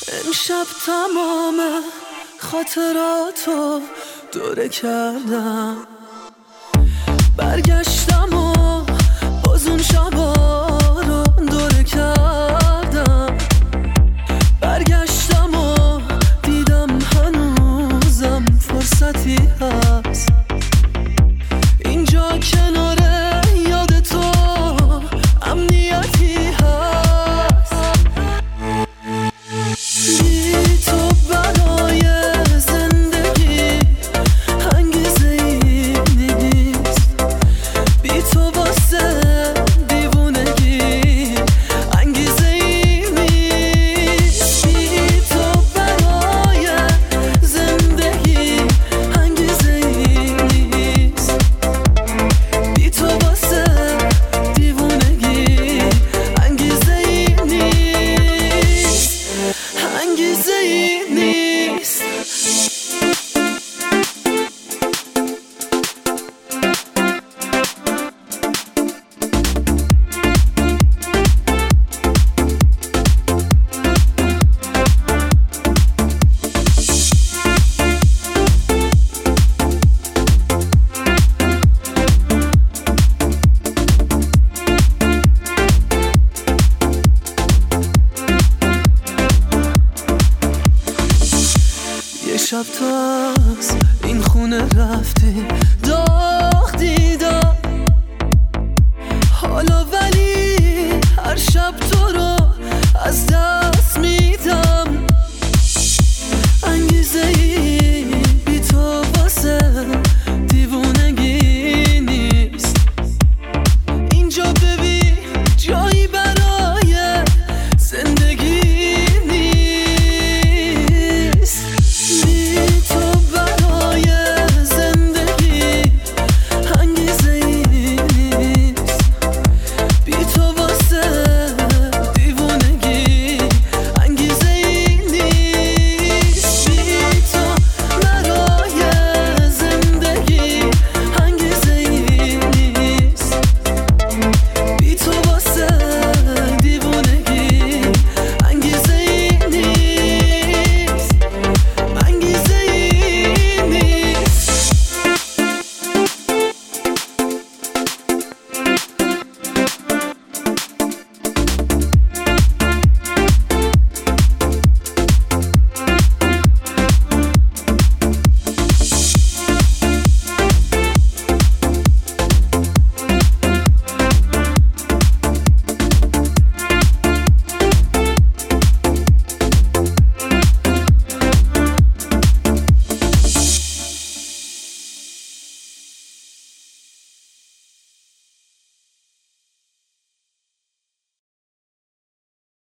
امشب تمام خاطراتو دوره کردم، برگشتم و باز اون شبا رو دوره کردم، برگشتم و دیدم هنوزم فرصتی هست اینجا کنار یاد تو، امنیتی هست. بی تو برای زندگی انگیزه ای نیست، بی تو واسه دیوونگی انگیزه ای نیست، بی تو برای زندگی انگیزه ای نیست، بی تو واسه دیوونگی انگیزه ای نیست، انگیزه ای نیست. یه شب تو از این خونه رفتی، داغ دیدم حالا، ولی هر شب تو رو از دست